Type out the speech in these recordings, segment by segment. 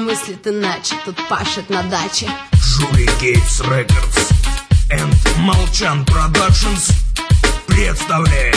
мыслит иначе, тут пашет на даче. Julie Gates Records and Молчан Productions представляет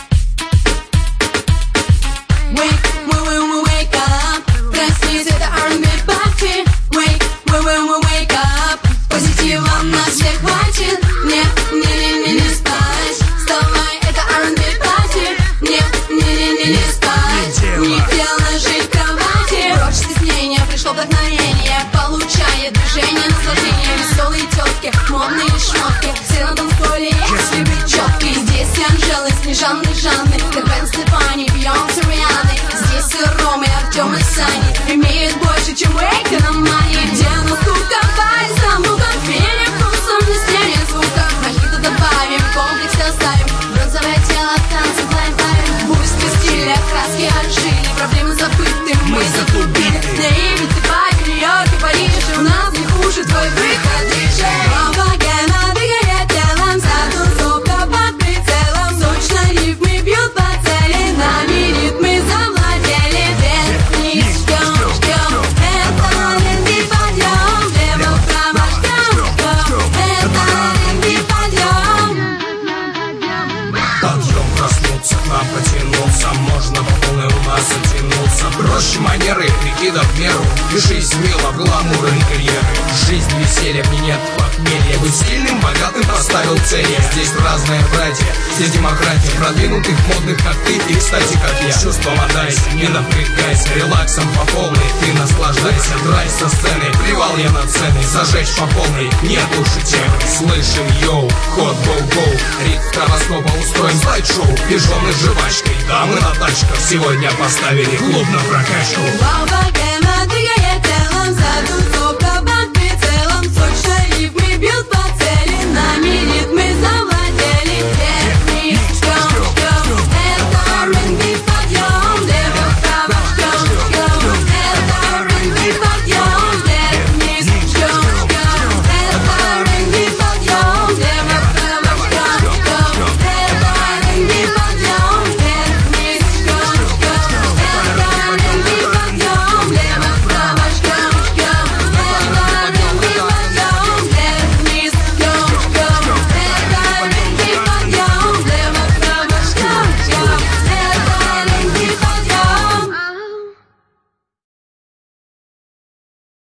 Wake up, проснись, это R&B party. Wake up, позитива на всех хватит. Не спать, вставай, это R&B party. Не спать, не дело жить в кровати. Прочь стеснения, пришло вдохновение, получая движение, наслаждение. Веселые тетки, модные шмотки, все на танцполе, если быть четкой. Здесь Анжелы, Снежаны, Жанны, Гвен Стефани, Бейонсе, Рианны. Здесь и Рома, и Артем, и Сани имеют больше, чем Wake на мане. Где нас куковать, Стамбулка, пение вкусом, на стене звука. Мохито добавим, комплекс оставим, бронзовое тело, танцы лайф. Пусть в стиле краски ожили, проблемы забыты, мы заклубили. На Ибице, Бали, Нью-Йорке, Париже, у нас не хуже твой выход, диджей. Богема дыхает телом, затусовка под прицелом. Сочно рифмы бьют по цели, нами ритмы завладели. Вверх-вниз, ждем, это R&B подъем. Влево-вправо ждем, это R&B подъем. Подъем, проснуться, к нам потянуться, можно по полной у нас оттянуться. Проще манеры, прикидов в меру, и жизнь мила, гламур и карьеры. Жизнь веселья, мне нет похмелья. Быть сильным, богатым поставил цели. Здесь разные братья, здесь демократия. Продвинутых, модных, как ты, и, кстати, как я. Чувством отдайся, не напрягайся, релаксом по полной ты наслаждайся. Драйв со сцены, плевал я на цены, зажечь по полной, нет лучше темы. Слышим, йоу, ход, гоу-гоу, ритм травоскопа, устроим слайд-шоу. Пижоны с жвачкой, дамы на тачках, сегодня поставили клуб на прокачку.